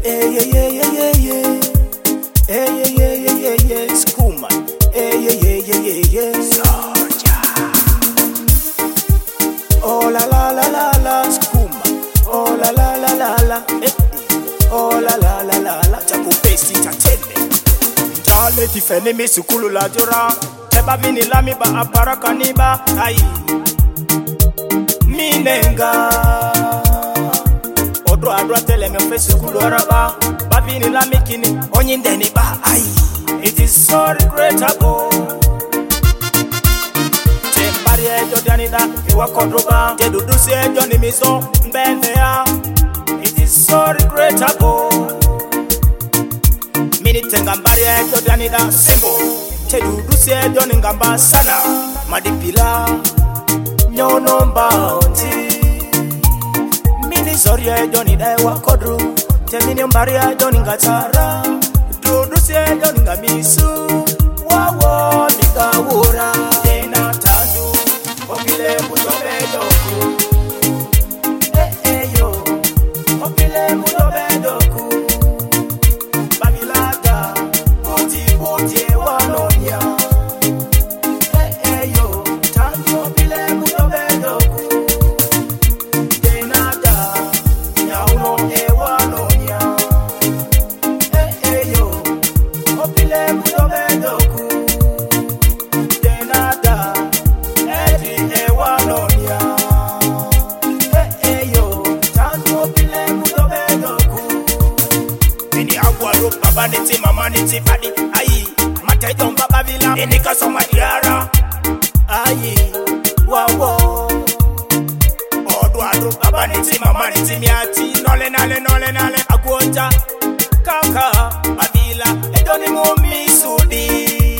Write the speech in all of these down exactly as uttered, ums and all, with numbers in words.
Hey yeah yeah yeah yeah yeah. Hey yeah yeah yeah yeah yeah. Skuma. Hey yeah yeah yeah yeah yeah. Soldier. Oh la la la la la. Skuma. Oh la la la la la. Hey. Oh la la la la la. Chakupesi entertainment. Jale tifene mi sukulu la jura. Teba vini la mi ba aparaka niba. Ayi. Minenga. Odro adro tele me fe sukulu araba. Babini la mikini onyindeni ba. Ayi. It is so regrettable. Tembari ejo dianida iwa kodroba. Jedudu si ejo ni miso mbendea. It is so regrettable. Mini tengambari ejo dianida simbo. Jedudu si ejo ni ngamba sana. Madipila nyono mbaonzi. Mini zori ejo ni dewa kodru. Temini mbari ejo ni ngatara. Dudu si ejo ni ngamisu. Wawo mikawura. Tena tandu Opile mutobe doku. Eh eh yo Opile mutobe doku. Babilata Puti puti wanonya. Eh eh yo Tandu opile mutobe doku. Tenada Nyauno e wanonya. Eh eh yo Opile mutobe doku. Tenada Edi e wanonya. Eh eh yo Tandu opile mutobe doku. Ini agwaro baba niti mama niti padi. Ayi Matai don baba vila Enika soma diara. Ayi Wawo Odu adu baba niti mama niti miati. Nole nale nole nale agwota. Kaka Babila Edoni mumi sudi.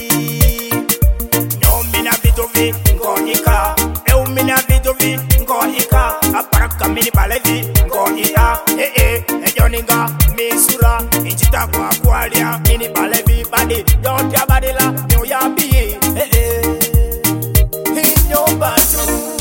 Nyomina vitovi Ngoika Eumina vitovi Ngoika Aparaka mini balevi Ngoika Eh eh Ejoninga Misura Injita kwa kwalia Mini balevi badi Yontia badila Nyoya biye Eh eh Hinyo batu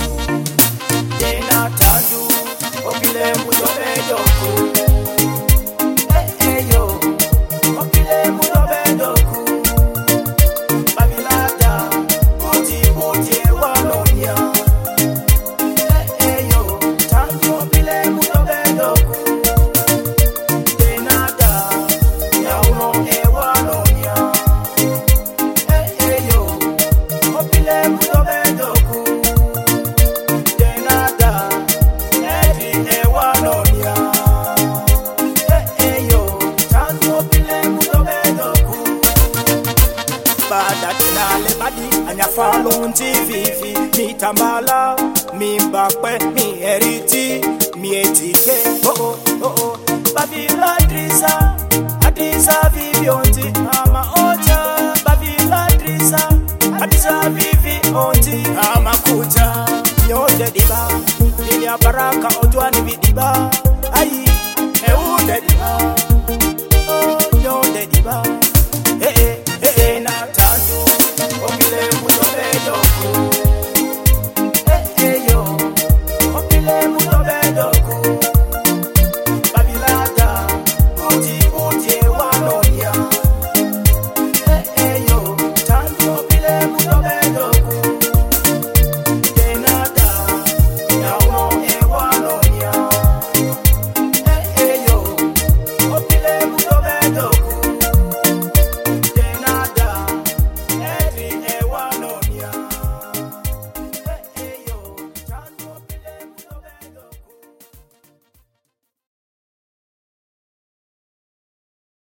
Tena tandu Opile mutobe doku. Eh eh yo Opile mutobe doku. Babilada Puti puti wanonya. Eh eh yo Tandu opile mutobe doku. Tenada Nyauno e wanonya. Eh eh yo Opile mutobe doku. Tenada Edi e wanonya. Eh eh yo Tandu opile mutobe doku. Bada tenale badi anyafalo ntivivi. Mi tambala, mi mbakwe, mi eriti, mi etike. Oh oh